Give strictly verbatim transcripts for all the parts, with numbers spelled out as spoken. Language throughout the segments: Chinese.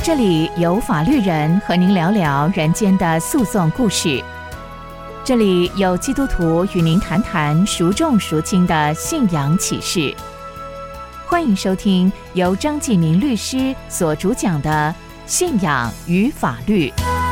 这里有法律人和您聊聊人间的诉讼故事，这里有基督徒与您谈谈孰重孰轻的信仰启示。欢迎收听由张继明律师所主讲的《信仰与法律》。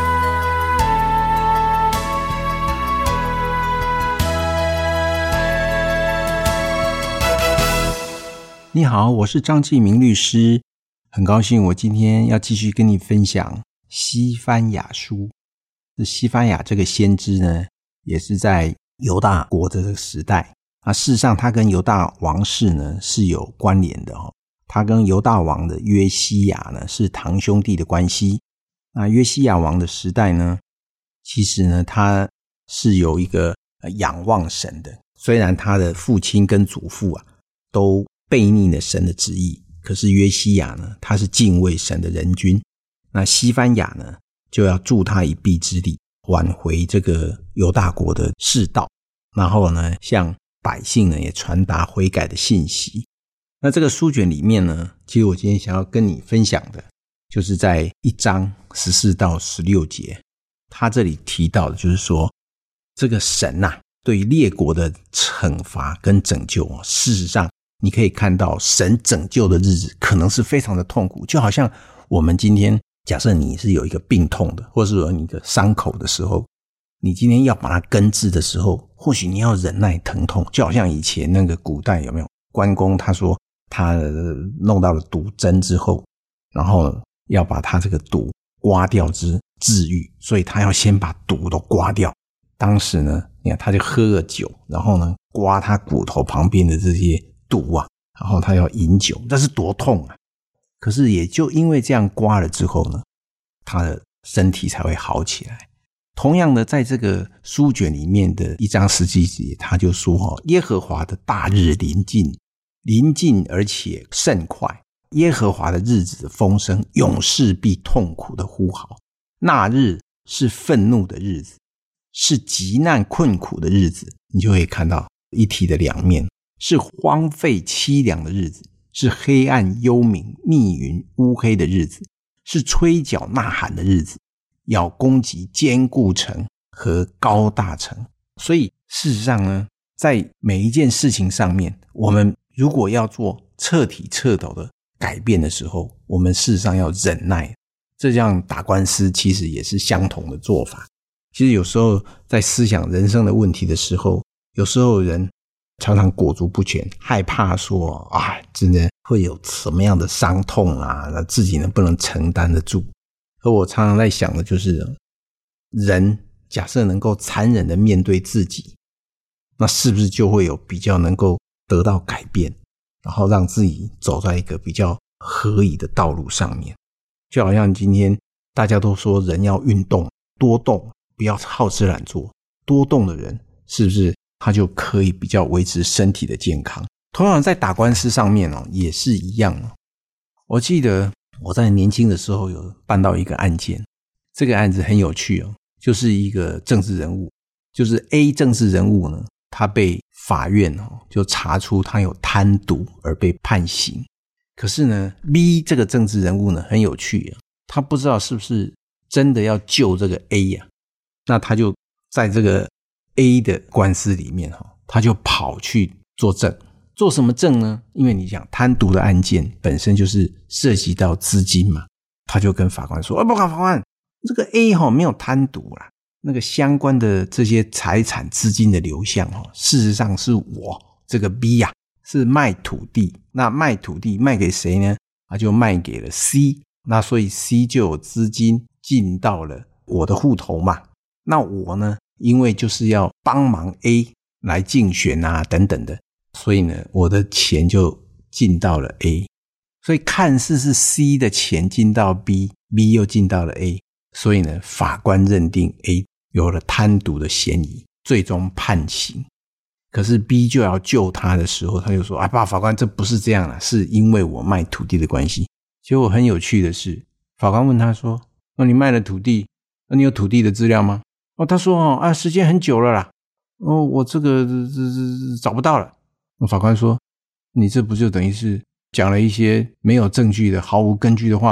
你好，我是张继明律师，很高兴我今天要继续跟你分享西番雅书。这西番雅这个先知呢，也是在犹大国的这个时代啊，事实上他跟犹大王室呢是有关联的哦。他跟犹大王的约西亚呢是堂兄弟的关系。那约西亚王的时代呢，其实呢他是有一个仰望神的，虽然他的父亲跟祖父啊都背逆了神的旨意，可是约西亚呢他是敬畏神的人君，那西番雅呢就要助他一臂之力，挽回这个犹大国的世道，然后呢向百姓呢也传达悔改的信息。那这个书卷里面呢，其实我今天想要跟你分享的就是在一章十四到十六节，他这里提到的就是说，这个神啊对列国的惩罚跟拯救，事实上你可以看到神拯救的日子可能是非常的痛苦，就好像我们今天假设你是有一个病痛的，或是有一个伤口的时候，你今天要把它根治的时候，或许你要忍耐疼痛，就好像以前那个古代有没有关公，他说他弄到了毒针之后，然后呢要把他这个毒刮掉之治愈，所以他要先把毒都刮掉。当时呢你看他就喝了酒，然后呢刮他骨头旁边的这些毒啊，然后他要饮酒，这是多痛啊！可是也就因为这样刮了之后呢，他的身体才会好起来。同样的，在这个书卷里面的一章十七节，他就说耶和华的大日临近，临近而且甚快，耶和华的日子的风声，永世必痛苦的呼号。那日是愤怒的日子，是极难困苦的日子。你就会看到一体的两面，是荒废凄凉的日子，是黑暗幽冥密云乌黑的日子，是吹角呐喊的日子，要攻击坚固城和高大城。所以事实上呢，在每一件事情上面，我们如果要做彻体彻头的改变的时候，我们事实上要忍耐。这样打官司其实也是相同的做法。其实有时候在思想人生的问题的时候，有时候人常常裹足不前，害怕说啊，真的会有什么样的伤痛啊，自己能不能承担得住。而我常常在想的就是，人假设能够残忍的面对自己，那是不是就会有比较能够得到改变，然后让自己走在一个比较合宜的道路上面。就好像今天大家都说人要运动，多动，不要好吃懒做，多动的人是不是他就可以比较维持身体的健康。同样在打官司上面哦，也是一样哦。我记得我在年轻的时候有办到一个案件，这个案子很有趣哦，就是一个政治人物，就是 A 政治人物呢，他被法院哦就查出他有贪渎而被判刑。可是呢 B 这个政治人物呢很有趣啊，他不知道是不是真的要救这个 A 啊，那他就在这个 A 的官司里面他就跑去作证。做什么证呢？因为你讲贪渎的案件本身就是涉及到资金嘛，他就跟法官说，不管法官，这个 A 没有贪渎啦，那个相关的这些财产资金的流向事实上是我这个 B 啊是卖土地，那卖土地卖给谁呢？他就卖给了 C， 那所以 C 就有资金进到了我的户头嘛，那我呢因为就是要帮忙 A 来竞选啊等等的，所以呢我的钱就进到了 A， 所以看似是 C 的钱进到 B， B 又进到了 A， 所以呢法官认定 A 有了贪渎的嫌疑，最终判刑。可是 B 就要救他的时候，他就说啊，爸，法官，这不是这样啦，是因为我卖土地的关系。结果很有趣的是，法官问他说，那你卖了土地，那你有土地的资料吗？哦，他说哦啊，时间很久了啦，哦，我这个这这找不到了。法官说，你这不就等于是讲了一些没有证据的毫无根据的话吗？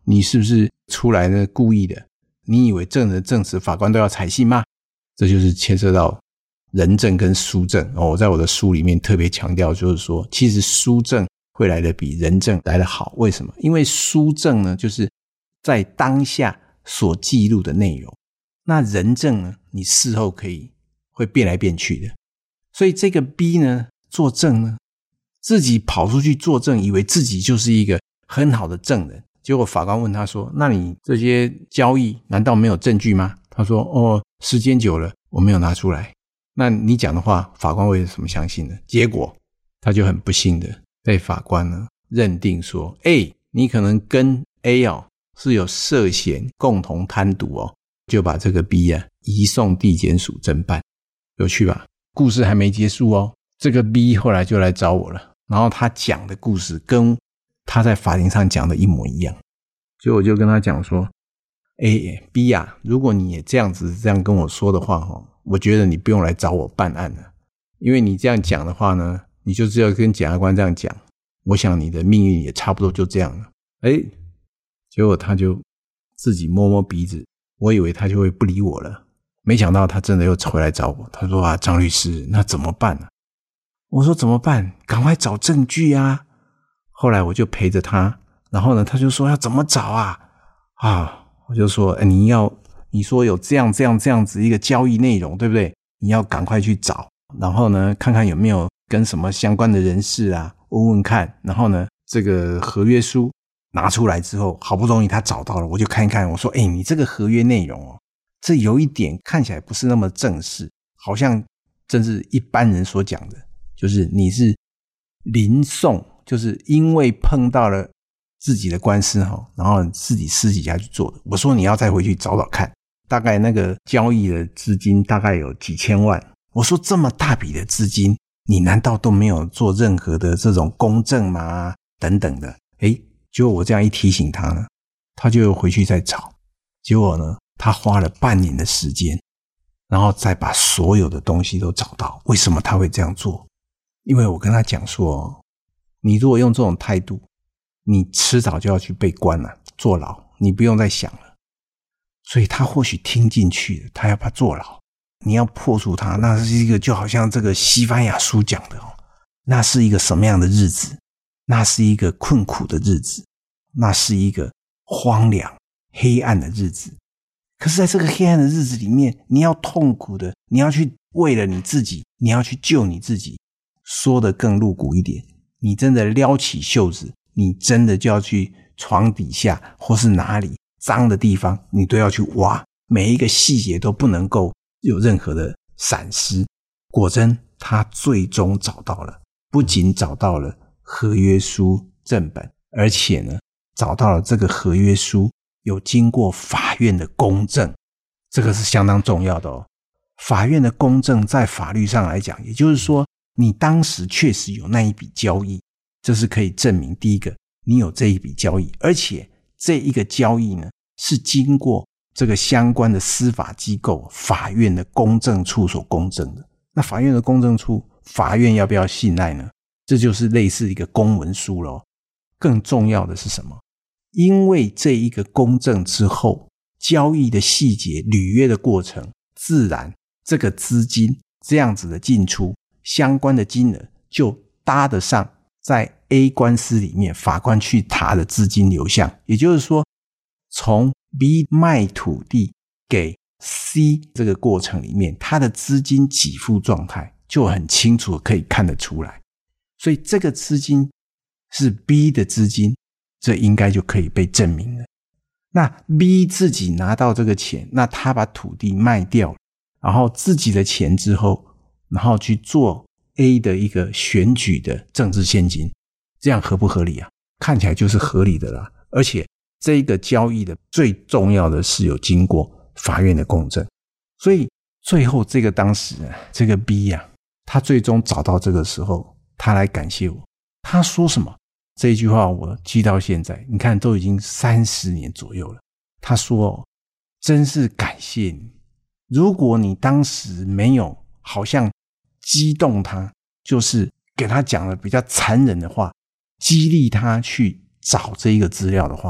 你是不是出来的故意的？你以为证人的证词法官都要采信吗？这就是牵涉到人证跟书证哦。我在我的书里面特别强调，就是说其实书证会来的比人证来的好。为什么？因为书证呢就是在当下所记录的内容，那人证呢你事后可以会变来变去的。所以这个 B 呢作证呢，自己跑出去作证，以为自己就是一个很好的证人，结果法官问他说，那你这些交易难道没有证据吗？他说，哦，时间久了我没有拿出来。那你讲的话法官为什么相信呢？结果他就很不幸的被法官呢认定说，诶，你可能跟 A 哦是有涉嫌共同贪渎哦，就把这个 B 啊移送地检署侦办。有趣吧？故事还没结束哦，这个 B 后来就来找我了，然后他讲的故事跟他在法庭上讲的一模一样。所以我就跟他讲说，诶 B 啊，如果你也这样子这样跟我说的话，我觉得你不用来找我办案了，因为你这样讲的话呢，你就只有跟检察官这样讲，我想你的命运也差不多就这样了。诶，结果他就自己摸摸鼻子，我以为他就会不理我了，没想到他真的又回来找我。他说啊，张律师，那怎么办呢？我说怎么办？赶快找证据啊。后来我就陪着他，然后呢他就说要怎么找啊？啊，我就说、欸、你要你说有这样这样这样子一个交易内容，对不对？你要赶快去找，然后呢看看有没有跟什么相关的人士啊问问看，然后呢这个合约书拿出来之后，好不容易他找到了，我就看一看，我说诶、欸、你这个合约内容哦，这有一点看起来不是那么正式，好像正是一般人所讲的，就是你是临送，就是因为碰到了自己的官司然后自己私底下去做的。我说你要再回去找找看，大概那个交易的资金大概有几千万，我说这么大笔的资金，你难道都没有做任何的这种公证吗？等等的。诶，结果我这样一提醒他呢，他就回去再找，结果呢他花了半年的时间，然后再把所有的东西都找到。为什么他会这样做？因为我跟他讲说，你如果用这种态度，你迟早就要去被关了，坐牢，你不用再想了。所以他或许听进去了，他要把他坐牢，你要破除他，那是一个就好像这个西番雅书讲的哦，那是一个什么样的日子？那是一个困苦的日子，那是一个荒凉黑暗的日子。可是在这个黑暗的日子里面，你要痛苦的，你要去为了你自己，你要去救你自己。说得更露骨一点，你真的撩起袖子，你真的就要去床底下或是哪里脏的地方，你都要去挖，每一个细节都不能够有任何的闪失。果真他最终找到了，不仅找到了合约书正本，而且呢找到了这个合约书有经过法院的公证，这个是相当重要的哦。法院的公证在法律上来讲，也就是说你当时确实有那一笔交易，这是可以证明第一个你有这一笔交易，而且这一个交易呢是经过这个相关的司法机构法院的公证处所公证的。那法院的公证处，法院要不要信赖呢？这就是类似一个公文书咯。更重要的是什么？因为这一个公证之后，交易的细节履约的过程，自然这个资金这样子的进出相关的金额就搭得上在 A 官司里面法官去查的资金流向。也就是说，从 B 卖土地给 C 这个过程里面，他的资金给付状态就很清楚可以看得出来。所以这个资金是 B 的资金，这应该就可以被证明了。那 B 自己拿到这个钱，那他把土地卖掉了，然后自己的钱之后，然后去做 A 的一个选举的政治现金，这样合不合理啊？看起来就是合理的啦。而且这个交易的最重要的是有经过法院的公证，所以最后这个当时这个 B 啊，他最终找到这个时候，他来感谢我。他说什么？这一句话我记到现在，你看都已经三十年左右了。他说，真是感谢你，如果你当时没有好像激动他，就是给他讲了比较残忍的话，激励他去找这一个资料的话，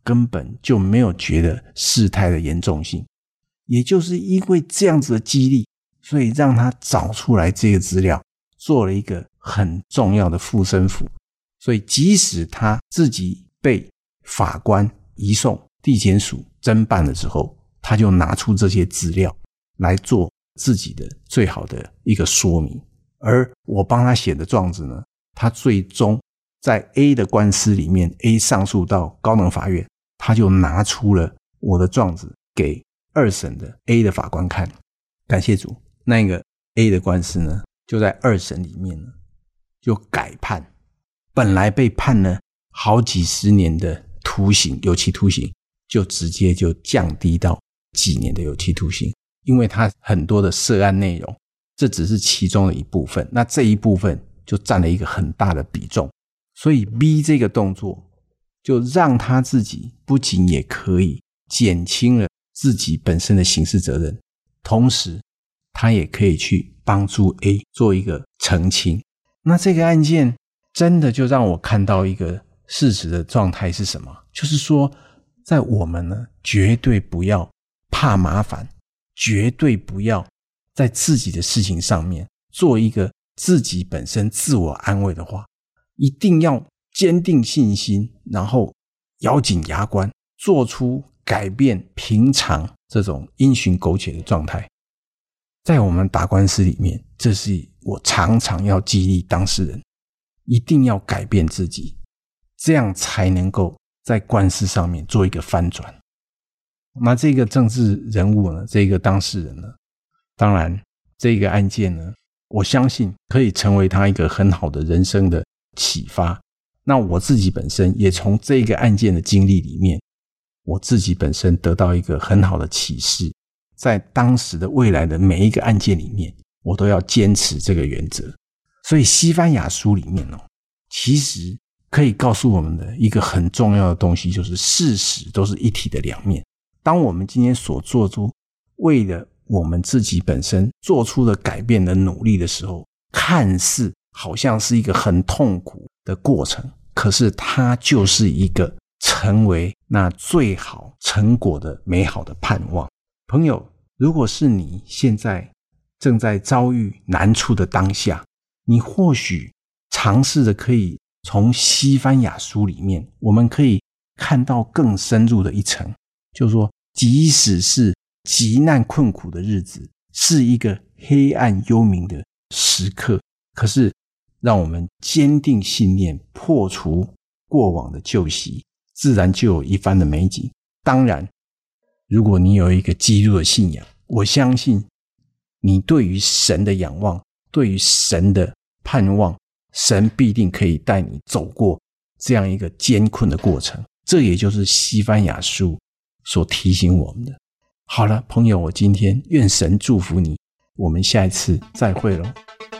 根本就没有觉得事态的严重性。也就是因为这样子的激励，所以让他找出来这个资料，做了一个很重要的护身符。所以即使他自己被法官移送地检署侦办了之后，他就拿出这些资料来做自己的最好的一个说明。而我帮他写的状子呢，他最终在 A 的官司里面 A 上诉到高等法院，他就拿出了我的状子给二审的 A 的法官看。感谢主，那个 A 的官司呢，就在二审里面呢就改判，本来被判了好几十年的徒刑，有期徒刑，就直接就降低到几年的有期徒刑。因为他很多的涉案内容，这只是其中的一部分，那这一部分就占了一个很大的比重。所以 B 这个动作就让他自己不仅也可以减轻了自己本身的刑事责任，同时他也可以去帮助 A 做一个澄清。那这个案件真的就让我看到一个事实的状态是什么？就是说在我们呢，绝对不要怕麻烦，绝对不要在自己的事情上面做一个自己本身自我安慰的话，一定要坚定信心，然后咬紧牙关，做出改变平常这种因循苟且的状态。在我们打官司里面，这是我常常要激励当事人，一定要改变自己，这样才能够在官司上面做一个翻转。那这个政治人物呢，这个当事人呢，当然这个案件呢，我相信可以成为他一个很好的人生的启发。那我自己本身也从这个案件的经历里面，我自己本身得到一个很好的启示，在当时的未来的每一个案件里面，我都要坚持这个原则。所以西番雅书里面哦，其实可以告诉我们的一个很重要的东西，就是事实都是一体的两面。当我们今天所做出为了我们自己本身做出的改变的努力的时候，看似好像是一个很痛苦的过程，可是它就是一个成为那最好成果的美好的盼望。朋友，如果是你现在正在遭遇难处的当下，你或许尝试着可以从西番雅书里面，我们可以看到更深入的一层，就是说即使是极难困苦的日子，是一个黑暗幽冥的时刻，可是让我们坚定信念，破除过往的旧习，自然就有一番的美景。当然如果你有一个基督的信仰，我相信你对于神的仰望，对于神的盼望，神必定可以带你走过这样一个艰困的过程。这也就是西番雅书所提醒我们的。好了，朋友，我今天愿神祝福你，我们下一次再会咯。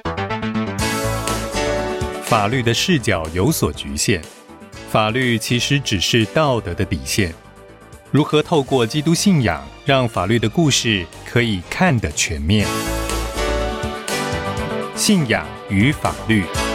法律的视角有所局限，法律其实只是道德的底线。如何透过基督信仰，让法律的故事可以看得全面？信仰与法律。